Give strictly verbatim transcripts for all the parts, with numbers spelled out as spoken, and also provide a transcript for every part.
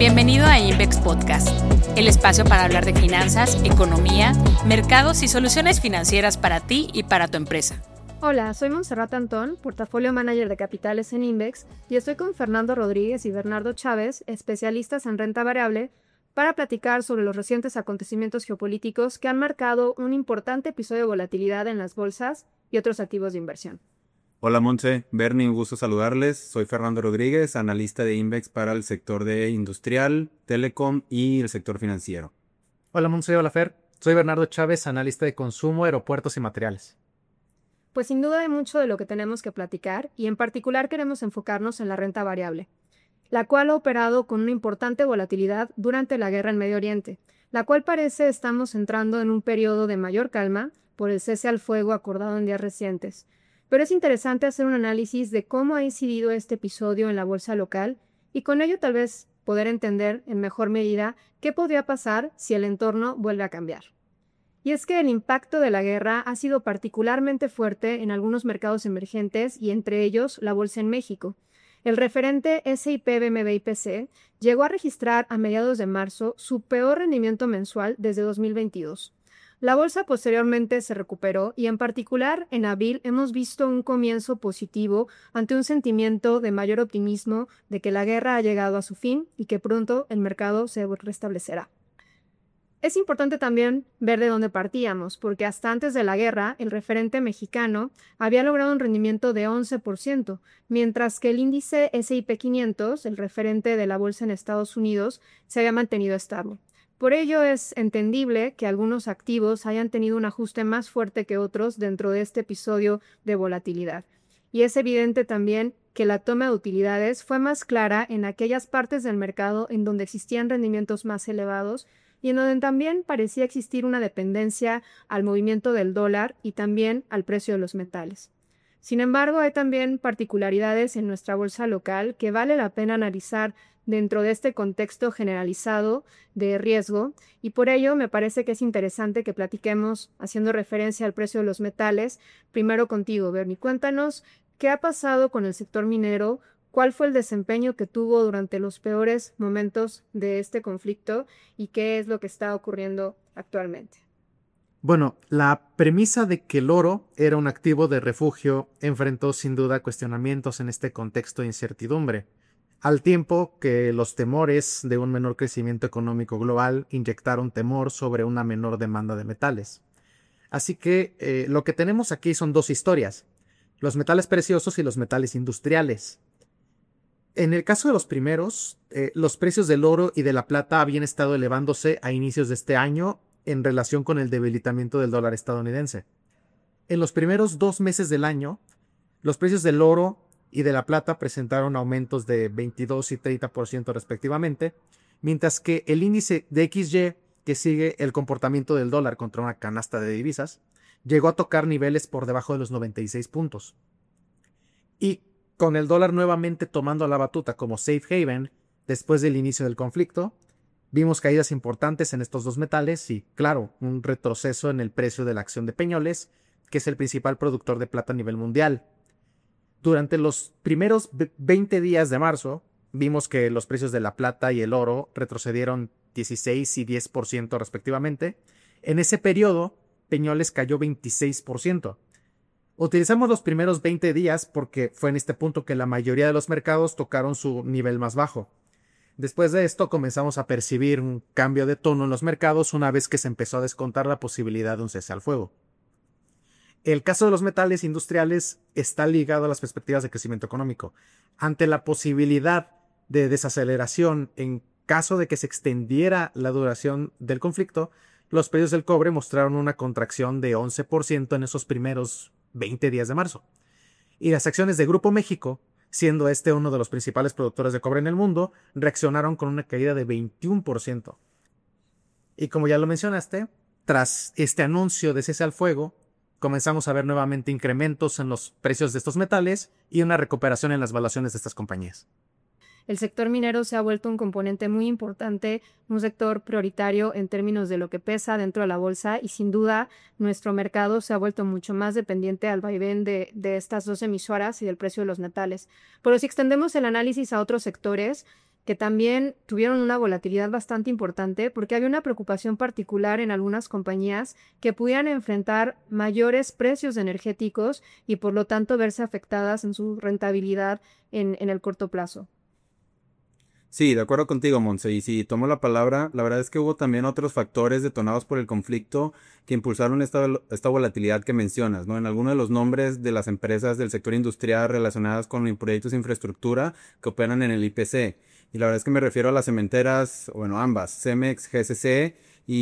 Bienvenido a Invex Podcast, el espacio para hablar de finanzas, economía, mercados y soluciones financieras para ti y para tu empresa. Hola, soy Montserrat Antón, Portafolio Manager de Capitales en Invex, y estoy con Fernando Rodríguez y Bernardo Chávez, especialistas en renta variable, para platicar sobre los recientes acontecimientos geopolíticos que han marcado un importante episodio de volatilidad en las bolsas y otros activos de inversión. Hola Montse, Bernie, un gusto saludarles. Soy Fernando Rodríguez, analista de Invex para el sector de industrial, telecom y el sector financiero. Hola Montse, hola Fer. Soy Bernardo Chávez, analista de consumo, aeropuertos y materiales. Pues sin duda hay mucho de lo que tenemos que platicar y en particular queremos enfocarnos en la renta variable, la cual ha operado con una importante volatilidad durante la guerra en Medio Oriente, la cual parece estamos entrando en un periodo de mayor calma por el cese al fuego acordado en días recientes. Pero es interesante hacer un análisis de cómo ha incidido este episodio en la bolsa local y con ello tal vez poder entender en mejor medida qué podría pasar si el entorno vuelve a cambiar. Y es que el impacto de la guerra ha sido particularmente fuerte en algunos mercados emergentes y entre ellos la bolsa en México. El referente S y P B M V I P C llegó a registrar a mediados de marzo su peor rendimiento mensual desde dos mil veintidós. La bolsa posteriormente se recuperó y en particular en abril hemos visto un comienzo positivo ante un sentimiento de mayor optimismo de que la guerra ha llegado a su fin y que pronto el mercado se restablecerá. Es importante también ver de dónde partíamos, porque hasta antes de la guerra el referente mexicano había logrado un rendimiento de once por ciento, mientras que el índice S y P quinientos, el referente de la bolsa en Estados Unidos, se había mantenido estable. Por ello es entendible que algunos activos hayan tenido un ajuste más fuerte que otros dentro de este episodio de volatilidad. Y es evidente también que la toma de utilidades fue más clara en aquellas partes del mercado en donde existían rendimientos más elevados y en donde también parecía existir una dependencia al movimiento del dólar y también al precio de los metales. Sin embargo, hay también particularidades en nuestra bolsa local que vale la pena analizar dentro de este contexto generalizado de riesgo y por ello me parece que es interesante que platiquemos haciendo referencia al precio de los metales. Primero contigo, Bernie, cuéntanos qué ha pasado con el sector minero, cuál fue el desempeño que tuvo durante los peores momentos de este conflicto y qué es lo que está ocurriendo actualmente. Bueno, la premisa de que el oro era un activo de refugio enfrentó sin duda cuestionamientos en este contexto de incertidumbre, al tiempo que los temores de un menor crecimiento económico global inyectaron temor sobre una menor demanda de metales. Así que eh, lo que tenemos aquí son dos historias, los metales preciosos y los metales industriales. En el caso de los primeros, eh, los precios del oro y de la plata habían estado elevándose a inicios de este año en relación con el debilitamiento del dólar estadounidense. En los primeros dos meses del año, los precios del oro y de la plata presentaron aumentos de veintidós y treinta por ciento respectivamente, mientras que el índice de X Y, que sigue el comportamiento del dólar contra una canasta de divisas, llegó a tocar niveles por debajo de los noventa y seis puntos. Y con el dólar nuevamente tomando la batuta como safe haven después del inicio del conflicto, vimos caídas importantes en estos dos metales y, claro, un retroceso en el precio de la acción de Peñoles, que es el principal productor de plata a nivel mundial. Durante los primeros veinte días de marzo, vimos que los precios de la plata y el oro retrocedieron dieciséis y diez por ciento respectivamente. En ese periodo, Peñoles cayó veintiséis por ciento. Utilizamos los primeros veinte días porque fue en este punto que la mayoría de los mercados tocaron su nivel más bajo. Después de esto comenzamos a percibir un cambio de tono en los mercados una vez que se empezó a descontar la posibilidad de un cese al fuego. El caso de los metales industriales está ligado a las perspectivas de crecimiento económico. Ante la posibilidad de desaceleración en caso de que se extendiera la duración del conflicto, los precios del cobre mostraron una contracción de once por ciento en esos primeros veinte días de marzo. Y las acciones de Grupo México, siendo este uno de los principales productores de cobre en el mundo, reaccionaron con una caída de veintiuno por ciento. Y como ya lo mencionaste, tras este anuncio de cese al fuego, comenzamos a ver nuevamente incrementos en los precios de estos metales y una recuperación en las valuaciones de estas compañías. El sector minero se ha vuelto un componente muy importante, un sector prioritario en términos de lo que pesa dentro de la bolsa y sin duda nuestro mercado se ha vuelto mucho más dependiente al vaivén de, de estas dos emisoras y del precio de los metales. Pero si extendemos el análisis a otros sectores, que también tuvieron una volatilidad bastante importante porque había una preocupación particular en algunas compañías que pudieran enfrentar mayores precios energéticos y por lo tanto verse afectadas en su rentabilidad en, en el corto plazo. Sí, de acuerdo contigo, Monse. Y si tomo la palabra, la verdad es que hubo también otros factores detonados por el conflicto que impulsaron esta, esta volatilidad que mencionas, ¿no? En algunos de los nombres de las empresas del sector industrial relacionadas con proyectos de infraestructura que operan en el I P C. Y la verdad es que me refiero a las cementeras, bueno, ambas, Cemex, G C C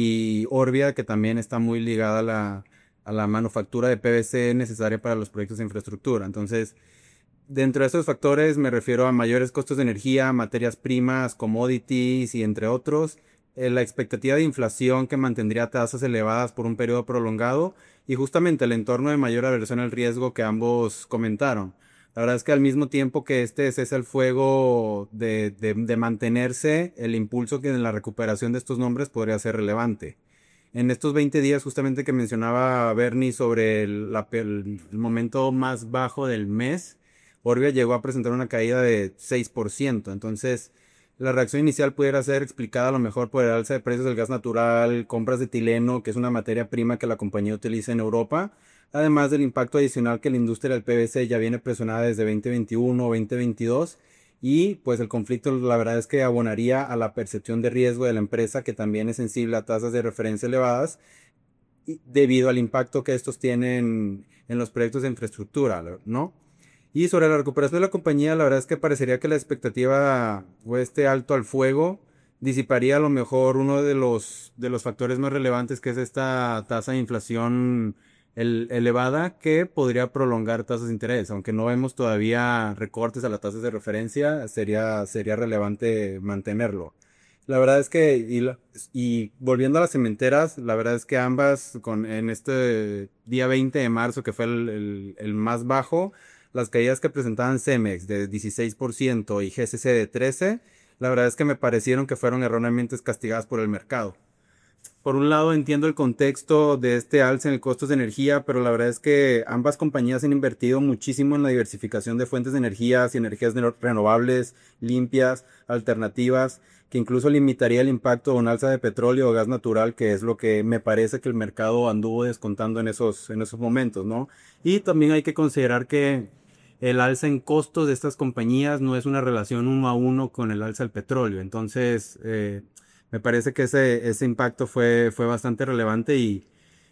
y Orbia, que también está muy ligada a la, a la manufactura de P V C necesaria para los proyectos de infraestructura. Entonces, dentro de estos factores me refiero a mayores costos de energía, materias primas, commodities y entre otros, eh, la expectativa de inflación que mantendría tasas elevadas por un periodo prolongado y justamente el entorno de mayor aversión al riesgo que ambos comentaron. La verdad es que al mismo tiempo que este cese al fuego de, de, de mantenerse, el impulso que en la recuperación de estos nombres podría ser relevante. En estos veinte días justamente que mencionaba Bernie sobre el, la, el, el momento más bajo del mes, Orbia llegó a presentar una caída de seis por ciento, entonces la reacción inicial pudiera ser explicada a lo mejor por el alza de precios del gas natural, compras de etileno, que es una materia prima que la compañía utiliza en Europa, además del impacto adicional que la industria del P V C ya viene presionada desde veinte veintiuno o veinte veintidós, y pues el conflicto la verdad es que abonaría a la percepción de riesgo de la empresa, que también es sensible a tasas de referencia elevadas, debido al impacto que estos tienen en los proyectos de infraestructura, ¿no? Y sobre la recuperación de la compañía, la verdad es que parecería que la expectativa o este alto al fuego disiparía a lo mejor uno de los, de los factores más relevantes, que es esta tasa de inflación el, elevada, que podría prolongar tasas de interés. Aunque no vemos todavía recortes a las tasas de referencia, sería, sería relevante mantenerlo. La verdad es que, y, la, y volviendo a las cementeras, la verdad es que ambas, con, en este día veinte de marzo, que fue el, el, el más bajo, las caídas que presentaban Cemex de dieciséis por ciento y G C C de trece por ciento, la verdad es que me parecieron que fueron erróneamente castigadas por el mercado. Por un lado entiendo el contexto de este alza en el costo de energía, pero la verdad es que ambas compañías han invertido muchísimo en la diversificación de fuentes de energías y energías renovables, limpias, alternativas, que incluso limitaría el impacto de un alza de petróleo o gas natural, que es lo que me parece que el mercado anduvo descontando en esos, en esos momentos, ¿no? Y también hay que considerar que el alza en costos de estas compañías no es una relación uno a uno con el alza del petróleo. Entonces, eh, me parece que ese, ese impacto fue, fue bastante relevante y,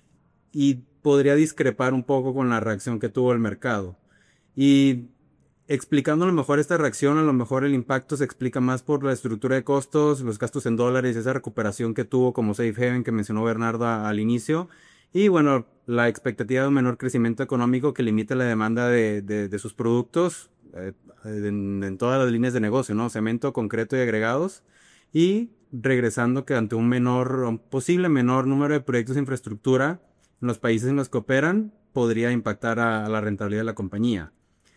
y podría discrepar un poco con la reacción que tuvo el mercado. Y explicando a lo mejor esta reacción, a lo mejor el impacto se explica más por la estructura de costos, los gastos en dólares, esa recuperación que tuvo como Safe Haven que mencionó Bernardo a, al inicio. Y bueno, la expectativa de un menor crecimiento económico que limita la demanda de, de, de sus productos eh, en, en todas las líneas de negocio, ¿no? Cemento, concreto y agregados. Y regresando que ante un menor, un posible menor número de proyectos de infraestructura en los países en los que operan, podría impactar a, a la rentabilidad de la compañía.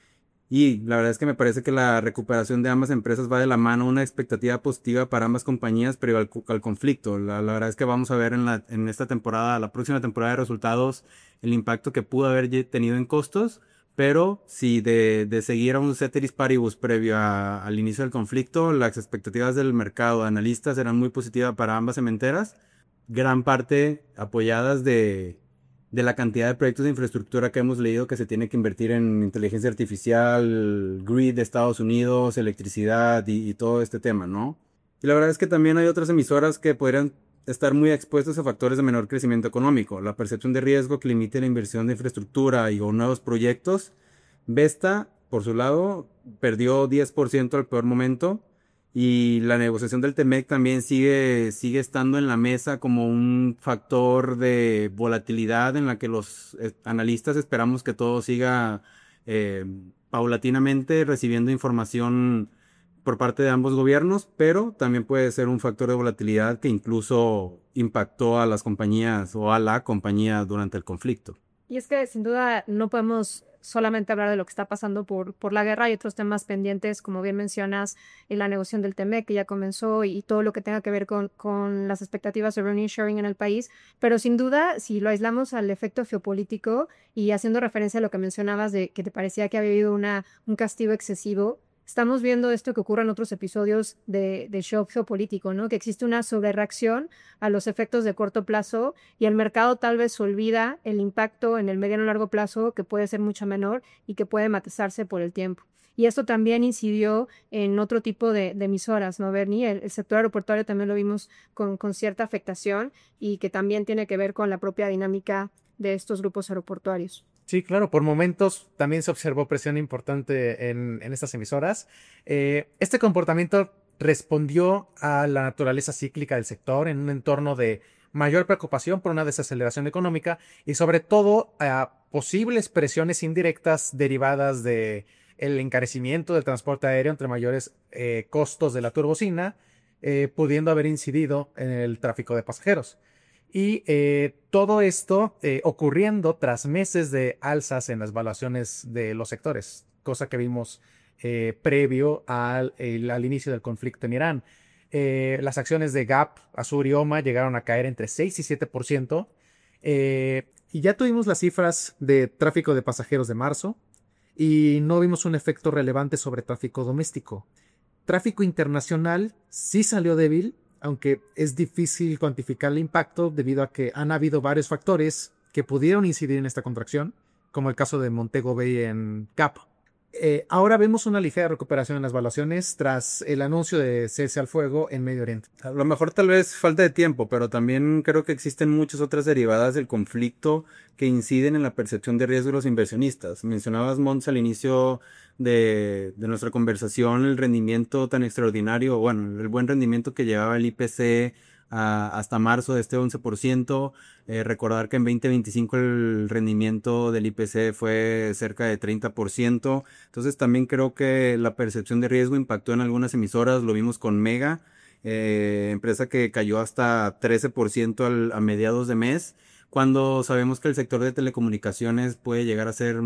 Y la verdad es que me parece que la recuperación de ambas empresas va de la mano, una expectativa positiva para ambas compañías previo al, al conflicto. La, la verdad es que vamos a ver en, la, en esta temporada, la próxima temporada de resultados, el impacto que pudo haber tenido en costos, pero si de, de seguir a un ceteris paribus previo a, al inicio del conflicto, las expectativas del mercado de analistas eran muy positivas para ambas cementeras, gran parte apoyadas de... de la cantidad de proyectos de infraestructura que hemos leído que se tiene que invertir en inteligencia artificial, grid de Estados Unidos, electricidad y, y todo este tema, ¿no? Y la verdad es que también hay otras emisoras que podrían estar muy expuestas a factores de menor crecimiento económico, la percepción de riesgo que limite la inversión de infraestructura y o nuevos proyectos. Vesta, por su lado, perdió diez por ciento al peor momento. Y la negociación del Temec también sigue, sigue estando en la mesa como un factor de volatilidad en la que los eh, analistas esperamos que todo siga eh, paulatinamente recibiendo información por parte de ambos gobiernos, pero también puede ser un factor de volatilidad que incluso impactó a las compañías o a la compañía durante el conflicto. Y es que sin duda no podemos solamente hablar de lo que está pasando por, por la guerra y otros temas pendientes, como bien mencionas, en la negociación del Temec que ya comenzó y, y todo lo que tenga que ver con, con las expectativas de revenue sharing en el país, pero sin duda, si lo aislamos al efecto geopolítico y haciendo referencia a lo que mencionabas de que te parecía que había habido una, un castigo excesivo, estamos viendo esto que ocurre en otros episodios de, de Shock Geopolítico, ¿no? Que existe una sobrereacción a los efectos de corto plazo y el mercado tal vez olvida el impacto en el mediano y largo plazo, que puede ser mucho menor y que puede matizarse por el tiempo. Y esto también incidió en otro tipo de, de emisoras, ¿no, Bernie? El, el sector aeroportuario también lo vimos con, con cierta afectación y que también tiene que ver con la propia dinámica de estos grupos aeroportuarios. Sí, claro, por momentos también se observó presión importante en, en estas emisoras. Eh, este comportamiento respondió a la naturaleza cíclica del sector en un entorno de mayor preocupación por una desaceleración económica y sobre todo a posibles presiones indirectas derivadas de el encarecimiento del transporte aéreo entre mayores eh, costos de la turbocina, eh, pudiendo haber incidido en el tráfico de pasajeros. Y eh, todo esto eh, ocurriendo tras meses de alzas en las valuaciones de los sectores, cosa que vimos eh, previo al, el, al inicio del conflicto en Irán. Eh, las acciones de Gap, Azur y Oma llegaron a caer entre seis y siete por ciento. Eh, y ya tuvimos las cifras de tráfico de pasajeros de marzo y no vimos un efecto relevante sobre tráfico doméstico. Tráfico internacional sí salió débil, aunque es difícil cuantificar el impacto debido a que han habido varios factores que pudieron incidir en esta contracción, como el caso de Montego Bay en Gap. Eh, ahora vemos una ligera recuperación en las valuaciones tras el anuncio de cese al fuego en Medio Oriente. A lo mejor tal vez falta de tiempo, pero también creo que existen muchas otras derivadas del conflicto que inciden en la percepción de riesgo de los inversionistas. Mencionabas, Mons, al inicio de, de nuestra conversación, el rendimiento tan extraordinario, bueno, el buen rendimiento que llevaba el I P C a, hasta marzo de este once por ciento. Eh, recordar que en veinte veinticinco el rendimiento del I P C fue cerca de treinta por ciento. Entonces también creo que la percepción de riesgo impactó en algunas emisoras. Lo vimos con Mega, eh, empresa que cayó hasta trece por ciento al, a mediados de mes, cuando sabemos que el sector de telecomunicaciones puede llegar a ser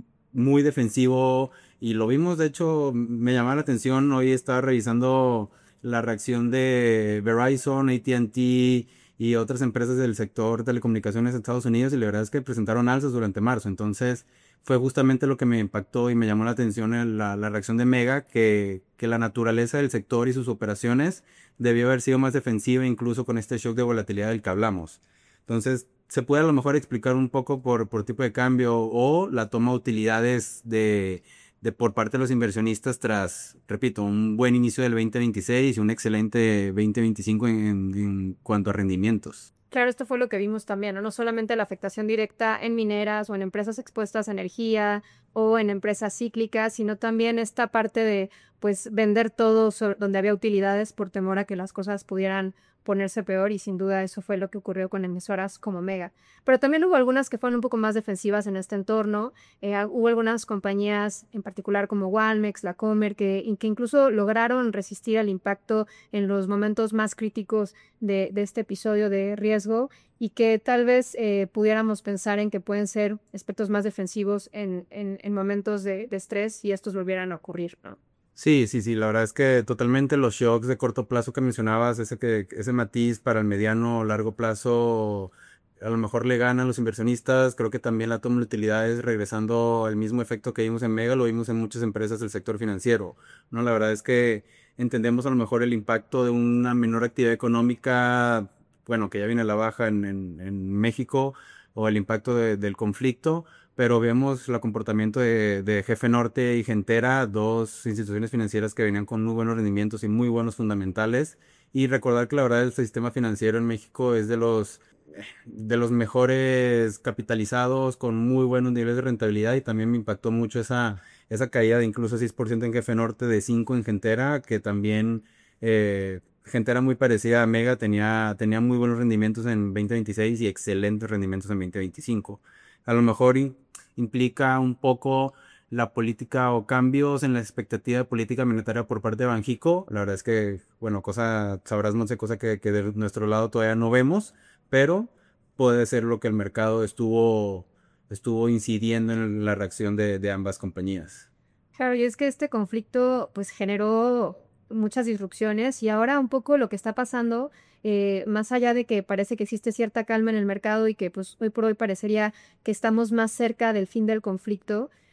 muy defensivo, y lo vimos. De hecho, me llamaba la atención, hoy estaba revisando la reacción de Verizon, A T and T y otras empresas del sector telecomunicaciones en Estados Unidos, y la verdad es que presentaron alzas durante marzo. Entonces fue justamente lo que me impactó y me llamó la atención la, la reacción de Mega, que, que la naturaleza del sector y sus operaciones debió haber sido más defensiva, incluso con este shock de volatilidad del que hablamos. Entonces se puede a lo mejor explicar un poco por, por tipo de cambio o la toma de utilidades de de por parte de los inversionistas tras, repito, un buen inicio del veinte veintiséis y un excelente veinte veinticinco en, en, en cuanto a rendimientos. Claro, esto fue lo que vimos también, ¿no? No solamente la afectación directa en mineras o en empresas expuestas a energía o en empresas cíclicas, sino también esta parte de, pues, vender todo sobre, donde había utilidades por temor a que las cosas pudieran ponerse peor, y sin duda eso fue lo que ocurrió con emisoras como Mega. Pero también hubo algunas que fueron un poco más defensivas en este entorno. Eh, hubo algunas compañías en particular como Walmex, La Comer, que, que incluso lograron resistir al impacto en los momentos más críticos de, de este episodio de riesgo, y que tal vez eh, pudiéramos pensar en que pueden ser aspectos más defensivos en, en, en momentos de, de estrés, y estos volvieran a ocurrir, ¿no? Sí, sí, sí, la verdad es que totalmente los shocks de corto plazo que mencionabas, ese, que, ese matiz para el mediano o largo plazo, a lo mejor le ganan a los inversionistas. Creo que también la toma de utilidades, regresando al mismo efecto que vimos en Mega, lo vimos en muchas empresas del sector financiero, ¿no? La verdad es que entendemos a lo mejor el impacto de una menor actividad económica, bueno, que ya viene a la baja en, en, en México, o el impacto de, del conflicto, pero vemos el comportamiento de, de Jefe Norte y Gentera, dos instituciones financieras que venían con muy buenos rendimientos y muy buenos fundamentales. Y recordar que la verdad el sistema financiero en México es de los, de los mejores capitalizados, con muy buenos niveles de rentabilidad, y también me impactó mucho esa, esa caída de incluso seis por ciento en Jefe Norte, de cinco por ciento en Gentera, que también eh, Gentera, muy parecida a Mega, tenía, tenía muy buenos rendimientos en veinte veintiséis y excelentes rendimientos en veinte veinticinco. A lo mejor in, implica un poco la política o cambios en la expectativa de política monetaria por parte de Banxico. La verdad es que, bueno, cosa, sabrás, Monse, cosa que, que de nuestro lado todavía no vemos, pero puede ser lo que el mercado estuvo, estuvo incidiendo en la reacción de, de ambas compañías. Claro, y es que este conflicto pues generó muchas disrupciones, y ahora un poco lo que está pasando, eh, más allá de que parece que existe cierta calma en el mercado y que pues hoy por hoy parecería que estamos más cerca del fin del conflicto,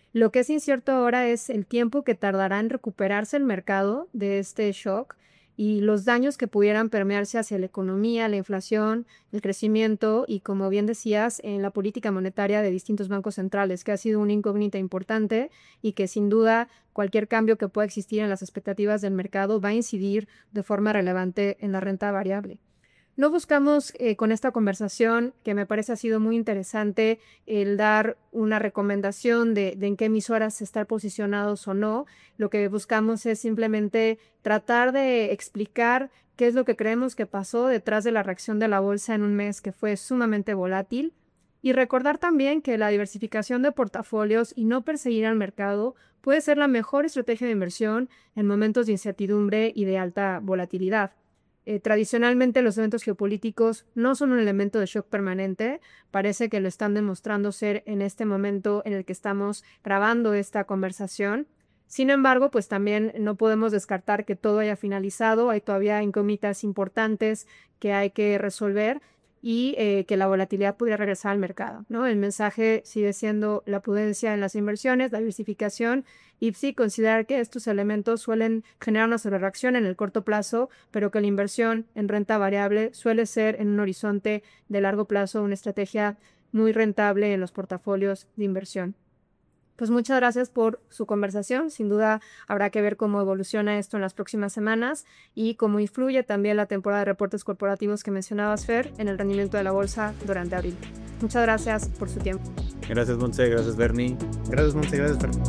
Lo que es incierto ahora es el tiempo que tardará en recuperarse el mercado de este shock y los daños que pudieran permearse hacia la economía, la inflación, el crecimiento y, como bien decías, en la política monetaria de distintos bancos centrales, que ha sido una incógnita importante y que sin duda cualquier cambio que pueda existir en las expectativas del mercado va a incidir de forma relevante en la renta variable. No buscamos eh, con esta conversación, que me parece ha sido muy interesante, el dar una recomendación de, de en qué emisoras estar posicionados o no. Lo que buscamos es simplemente tratar de explicar qué es lo que creemos que pasó detrás de la reacción de la bolsa en un mes que fue sumamente volátil y recordar también que la diversificación de portafolios y no perseguir al mercado puede ser la mejor estrategia de inversión en momentos de incertidumbre y de alta volatilidad. Eh, tradicionalmente los eventos geopolíticos no son un elemento de shock permanente, parece que lo están demostrando ser en este momento en el que estamos grabando esta conversación. Sin embargo, pues también no podemos descartar que todo haya finalizado, hay todavía incógnitas importantes que hay que resolver y eh, que la volatilidad podría regresar al mercado, ¿no? El mensaje sigue siendo la prudencia en las inversiones, la diversificación y sí considerar que estos elementos suelen generar una sobrereacción en el corto plazo, pero que la inversión en renta variable suele ser en un horizonte de largo plazo una estrategia muy rentable en los portafolios de inversión. Pues muchas gracias por su conversación. Sin duda habrá que ver cómo evoluciona esto en las próximas semanas y cómo influye también la temporada de reportes corporativos que mencionabas, Fer, en el rendimiento de la bolsa durante abril. Muchas gracias por su tiempo. Gracias, Montse. Gracias, Bernie. Gracias, Montse. Gracias, Fer.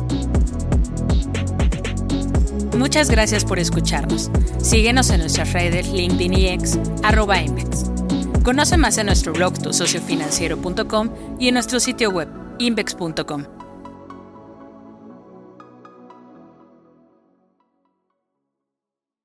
Muchas gracias por escucharnos. Síguenos en nuestras redes LinkedIn y X, arroba Invex. Conoce más en nuestro blog tu socio financiero punto com y en nuestro sitio web, invex punto com.